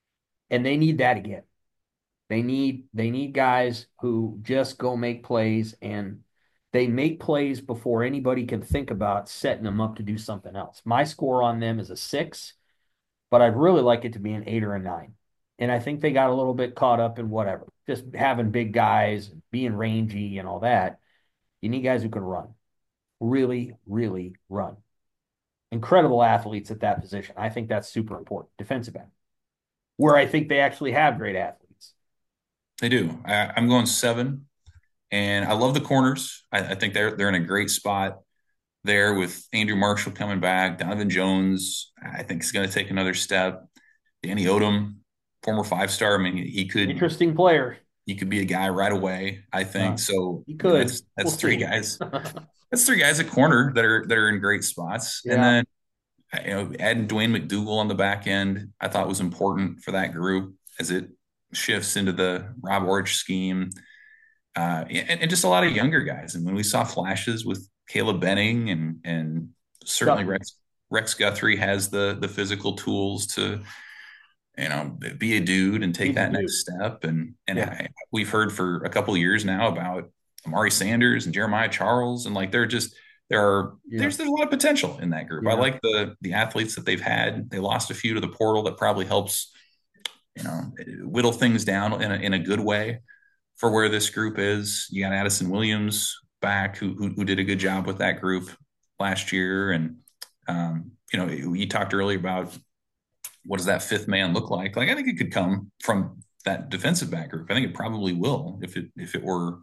And they need that again. They need they need guys who just go make plays, and they make plays before anybody can think about setting them up to do something else. My score on them is a six, but I'd really like it to be an eight or a nine. And I think they got a little bit caught up in whatever, just having big guys, being rangy and all that. You need guys who can run, really, really run. Incredible athletes at that position. I think that's super important. Defensive end, where I think they actually have great athletes.
They do. I, I'm going seven, and I love the corners. I, I think they're they're in a great spot there with Andrew Marshall coming back. Donovan Jones, I think, is going to take another step. Danny Odom, former five star. I mean, he could
Interesting player.
he could be a guy right away. I think
Uh,
so.
he
You know,
could.
that's that's
We'll
three
see.
guys. That's three guys at corner that are that are in great spots. And
Yeah.
then you know, adding Dwayne McDougal on the back end, I thought was important for that group as it shifts into the Rob Orich scheme. Uh, and, and just a lot of younger guys. And when we saw flashes with Caleb Benning and and certainly
Guthrie.
Rex Rex Guthrie has the the physical tools to you know be a dude and take
He's a
that
dude.
next step. And and
Yeah.
I, we've heard for a couple of years now about Amari Sanders and Jeremiah Charles, and like they're just there are
Yeah.
there's there's a lot of potential in that group. I
Yeah.
like the the athletes that they've had. They lost a few to the portal that probably helps you know whittle things down in a, in a good way for where this group is. You got Addison Williams back, who who, who did a good job with that group last year, and um, you know, you talked earlier about what does that fifth man look like? Like I think it could come from that defensive back group. I think it probably will if it if it were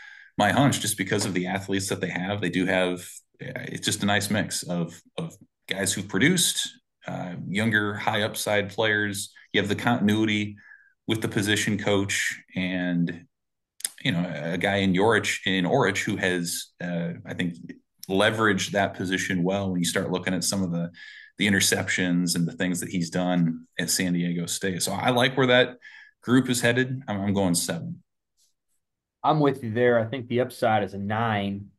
my hunch, just because of the athletes that they have. They do have. It's just a nice mix of of guys who've produced, uh, younger, high upside players. You have the continuity with the position coach, and you know, a guy in Orich in Orich who has, uh, I think, leveraged that position well. When you start looking at some of the the interceptions and the things that he's done at San Diego State, so I like where that group is headed. I'm, I'm going seven.
I'm with you there. I think the upside is a nine,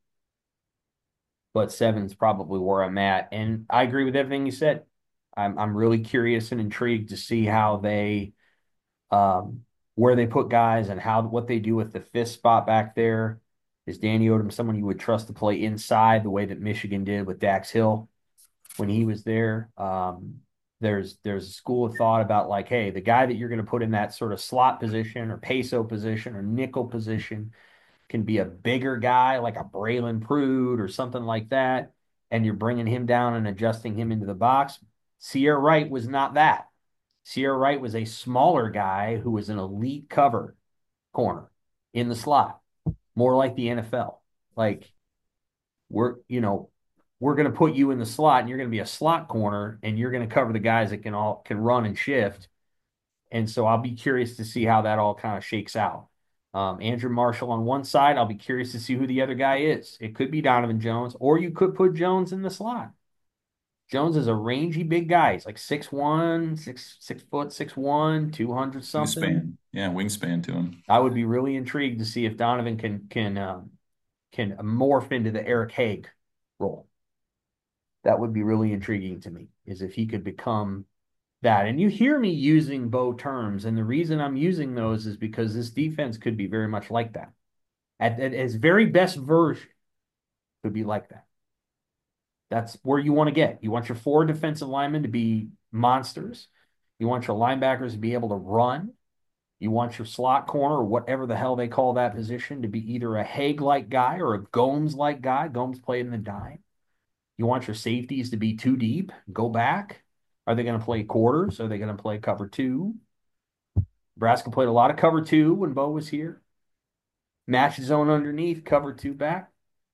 but seven's probably where I'm at. And I agree with everything you said. I'm I'm really curious and intrigued to see how they um where they put guys and how what they do with the fifth spot back there. Is Danny Odom someone you would trust to play inside the way that Michigan did with Dax Hill when he was there? Um, there's there's a school of thought about like, hey, the guy that you're going to put in that sort of slot position or peso position or nickel position can be a bigger guy like a Braylon Prude or something like that, and you're bringing him down and adjusting him into the box. Sierra Wright was not that. Sierra Wright was a smaller guy who was an elite cover corner in the slot, more like the N F L. Like we're, you know, we're going to put you in the slot and you're going to be a slot corner and you're going to cover the guys that can all can run and shift. And so I'll be curious to see how that all kind of shakes out. Um, Andrew Marshall on one side, I'll be curious to see who the other guy is. It could be Donovan Jones, or you could put Jones in the slot. Jones is a rangy big guy. He's like six one, six six foot, six one, two hundred something.
Wingspan, yeah, wingspan to him.
I would be really intrigued to see if Donovan can can um, can morph into the Eric Haig role. That would be really intriguing to me, is if he could become that. And you hear me using Bo terms, and the reason I'm using those is because this defense could be very much like that. At, at its very best version, could be like that. That's where you want to get. You want your four defensive linemen to be monsters. You want your linebackers to be able to run. You want your slot corner or whatever the hell they call that position to be either a Haig-like guy or a Gomes-like guy. Gomes played in the dime. You want your safeties to be too deep, go back. Are they going to play quarters? Are they going to play cover two? Nebraska played a lot of cover two when Bo was here. Match zone underneath, cover two back.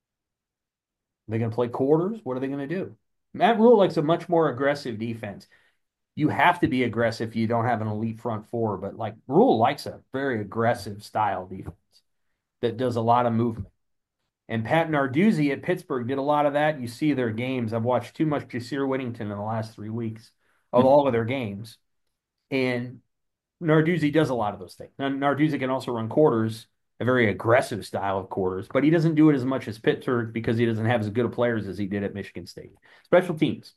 Are they going to play quarters? What are they going to do? Matt Rule likes a much more aggressive defense. You have to be aggressive if you don't have an elite front four, but like Rule likes a very aggressive style defense that does a lot of movement. And Pat Narduzzi at Pittsburgh did a lot of that. You see their games. I've watched too much Jasir Whittington in the last three weeks of all of their games. And Narduzzi does a lot of those things. Now, Narduzzi can also run quarters, a very aggressive style of quarters, but he doesn't do it as much as Pittsburgh because he doesn't have as good of players as he did at Michigan State. Special teams.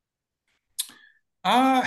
Uh,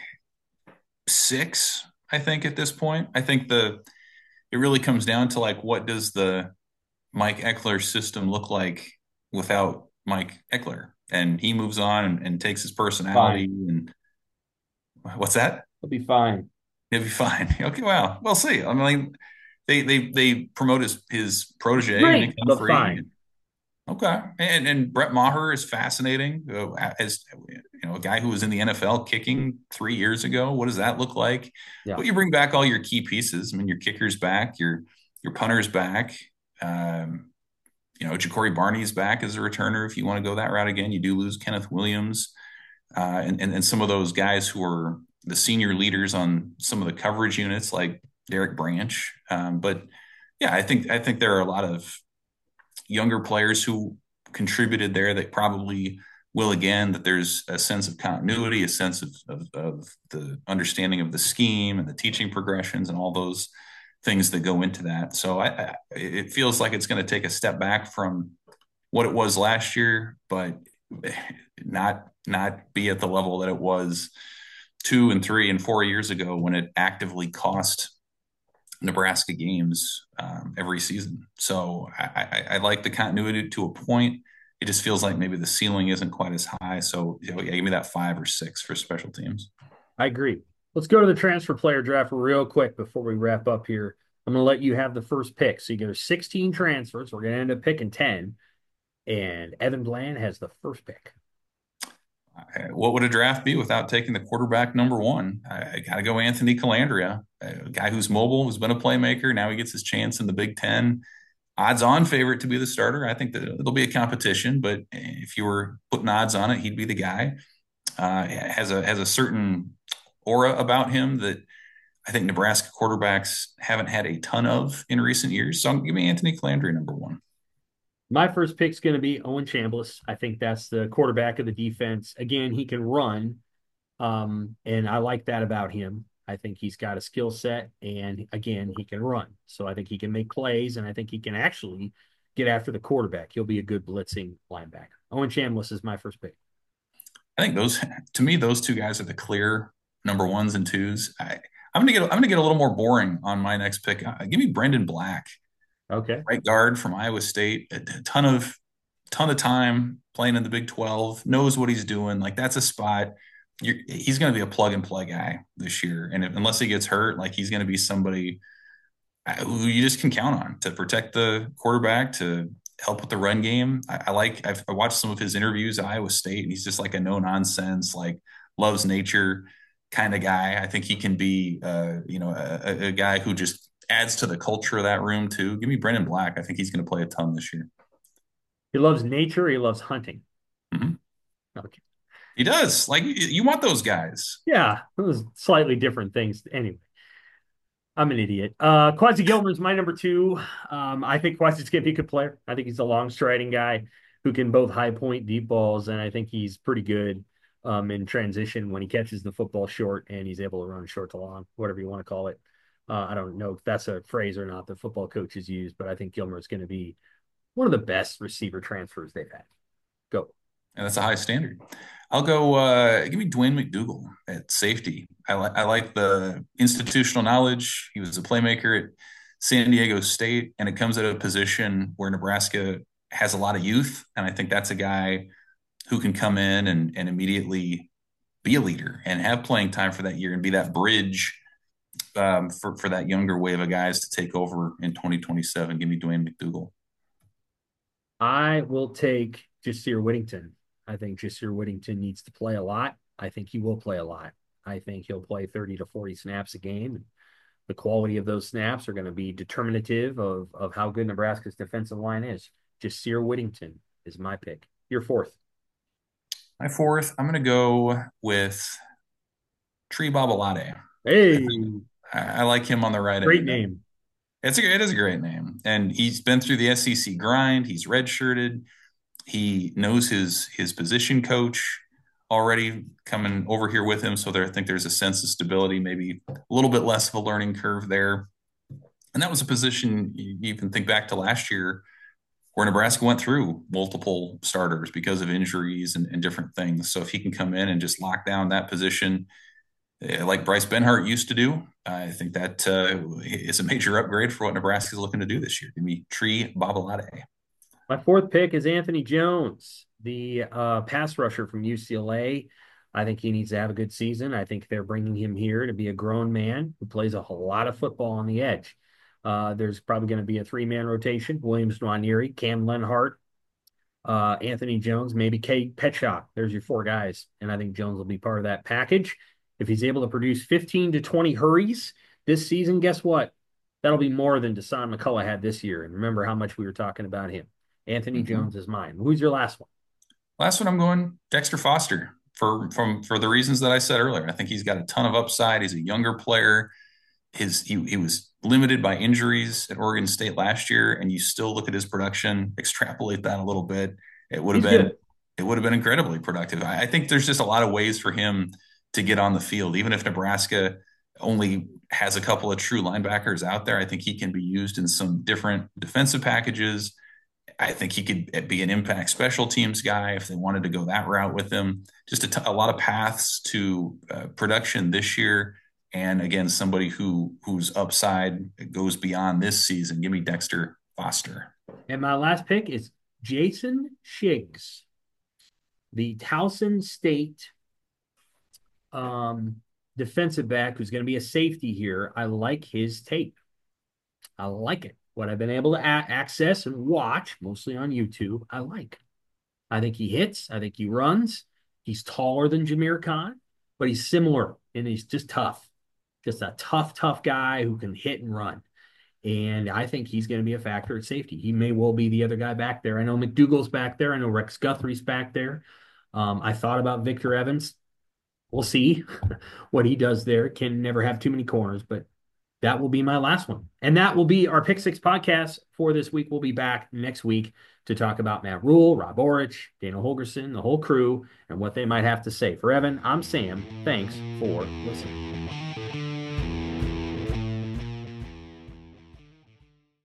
Six, I think at this point. I think the it really comes down to like what does the Mike Ekeler system look like without Mike Ekeler? And he moves on and, and takes his personality
Fine.
and what's that?
He'll be fine.
He'll be fine. Okay, well, we'll see. I mean, they they they promote his his protege, Nick
Great, but
Humphrey.
fine.
Okay, and and Brett Maher is fascinating. Uh, as you know, a guy who was in the N F L kicking three years ago. What does that look like?
Yeah.
But you bring back all your key pieces. I mean, your kicker's back, your your punter's back. Um, you know, Ja'Cory Barney's back as a returner. If you want to go that route again, you do lose Kenneth Williams, uh, and, and and some of those guys who are the senior leaders on some of the coverage units, like Derek Branch. Um, but yeah, I think I think there are a lot of younger players who contributed there that probably will again, that there's a sense of continuity, a sense of, of, of the understanding of the scheme and the teaching progressions and all those things that go into that. So I, I, it feels like it's going to take a step back from what it was last year, but not not be at the level that it was two and three and four years ago when it actively cost Nebraska games um, every season. So I, I, I like the continuity to a point. It just feels like maybe the ceiling isn't quite as high. So you know, yeah, give me that five or six for special teams.
I agree. Let's go to the transfer player draft real quick before we wrap up here. I'm going to let you have the first pick. So you get sixteen transfers. We're going to end up picking ten. And Evan Bland has the first pick.
What would a draft be without taking the quarterback number one? I, I got to go Anthony Calandria, a guy who's mobile, who's been a playmaker. Now he gets his chance in the Big Ten. Odds on favorite to be the starter. I think that it'll be a competition, but if you were putting odds on it, he'd be the guy. Uh, has a has a certain aura about him that I think Nebraska quarterbacks haven't had a ton of in recent years. So give me Anthony Calandria number one.
My first pick is going to be Owen Chambliss. I think that's the quarterback of the defense. Again, he can run, um, and I like that about him. I think he's got a skill set, and again, he can run. So I think he can make plays, and I think he can actually get after the quarterback. He'll be a good blitzing linebacker. Owen Chambliss is my first pick.
I think those, to me, those two guys are the clear number ones and twos. I, I'm gonna get I'm gonna get a little more boring on my next pick. Uh, give me Brendan Black,
Okay.
right guard from Iowa State. A, a ton of ton of time playing in the Big twelve. Knows what he's doing. Like that's a spot. You're, he's going to be a plug and play guy this year, and if, unless he gets hurt, like he's going to be somebody uh, who you just can count on to protect the quarterback, to help with the run game. I, I like. I've I watched some of his interviews at Iowa State, and he's just like a no nonsense, like loves nature kind of guy. I think he can be, uh, you know, a, a guy who just adds to the culture of that room too. Give me Brendan Black. I think he's going to play a ton this year.
He loves nature. He loves hunting.
Mm-hmm.
Okay.
He does. Like you want those guys.
Yeah, those slightly different things. Anyway, I'm an idiot. Uh, Quasi Gilmer's my number two. Um, I think Quasi's going to be a good player. I think he's a long striding guy who can both high point deep balls, and I think he's pretty good um, in transition when he catches the football short and he's able to run short to long, whatever you want to call it. Uh, I don't know if that's a phrase or not that football coaches use, but I think Gilmer is going to be one of the best receiver transfers they've had. Go.
And that's a high standard. I'll go. Uh, give me Dwayne McDougal at safety. I like. I like the institutional knowledge. He was a playmaker at San Diego State, and it comes at a position where Nebraska has a lot of youth, and I think that's a guy who can come in and and immediately be a leader and have playing time for that year and be that bridge um, for for that younger wave of guys to take over in twenty twenty-seven. Give me Dwayne McDougal.
I will take Jasir Whittington. I think Jasir Whittington needs to play a lot. I think he will play a lot. I think he'll play thirty to forty snaps a game. The quality of those snaps are going to be determinative of, of how good Nebraska's defensive line is. Jasir Whittington is my pick. Your fourth.
My fourth, I'm going to go with Tree Babalade.
Hey,
I, I like him on the right
great
end.
name.
It's a, it is a great name. And he's been through the S E C grind. He's redshirted. He knows his his position coach already coming over here with him. So there, I think there's a sense of stability, maybe a little bit less of a learning curve there. And that was a position you even think back to last year where Nebraska went through multiple starters because of injuries and, and different things. So if he can come in and just lock down that position, uh, like Bryce Benhart used to do, I think that uh, is a major upgrade for what Nebraska is looking to do this year. Give me Tree Babalade.
My fourth pick is Anthony Jones, the uh, pass rusher from U C L A. I think he needs to have a good season. I think they're bringing him here to be a grown man who plays a whole lot of football on the edge. Uh, there's probably going to be a three-man rotation: Williams Nwaneri, Cam Lenhart, uh, Anthony Jones, maybe Kate Petshop. There's your four guys, and I think Jones will be part of that package. If he's able to produce fifteen to twenty hurries this season, guess what? That'll be more than Desan McCullough had this year. And remember how much we were talking about him. Anthony
Mm-hmm.
Jones is mine. Who's your last one?
Last one, I'm going Dexter Foster for from for the reasons that I said earlier. I think he's got a ton of upside. He's a younger player. His he, he was limited by injuries at Oregon State last year, and you still look at his production, extrapolate that a little bit. It would have
He's
been
good.
it would have been incredibly productive. I, I think there's just a lot of ways for him to get on the field, even if Nebraska only has a couple of true linebackers out there. I think he can be used in some different defensive packages. I think he could be an impact special teams guy if they wanted to go that route with him. Just a, t- a lot of paths to uh, production this year. And again, somebody who whose upside goes beyond this season. Give me Dexter Foster.
And my last pick is Jason Shiggs, the Towson State um, defensive back who's going to be a safety here. I like his tape. I like it. What I've been able to a- access and watch, mostly on YouTube, I like. I think he hits. I think he runs. He's taller than Jameer Khan, but he's similar and he's just tough. Just a tough, tough guy who can hit and run. And I think he's going to be a factor at safety. He may well be the other guy back there. I know McDougal's back there. I know Rex Guthrie's back there. Um, I thought about Victor Evans. We'll see what he does there. Can never have too many corners, but that will be my last one. And that will be our Pick Six podcast for this week. We'll be back next week to talk about Matt Rule, Rob Orich, Dana Holgerson, the whole crew, and what they might have to say. For Evan, I'm Sam. Thanks for listening.